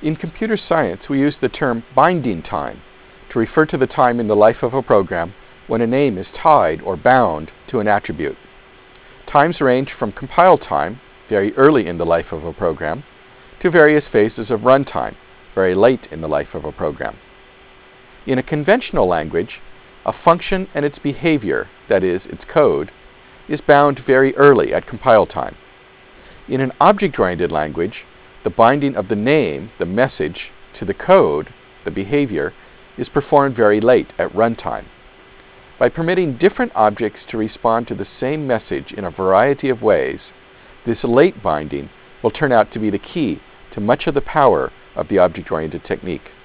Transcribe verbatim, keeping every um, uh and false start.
In computer science, we use the term binding time to refer to the time in the life of a program when a name is tied or bound to an attribute. Times range from compile time, very early in the life of a program, to various phases of runtime, very late in the life of a program. In a conventional language, a function and its behavior, that is, its code, is bound very early at compile time. In an object-oriented language, the binding of the name, the message, to the code, the behavior, is performed very late at runtime. By permitting different objects to respond to the same message in a variety of ways, this late binding will turn out to be the key to much of the power of the object-oriented technique.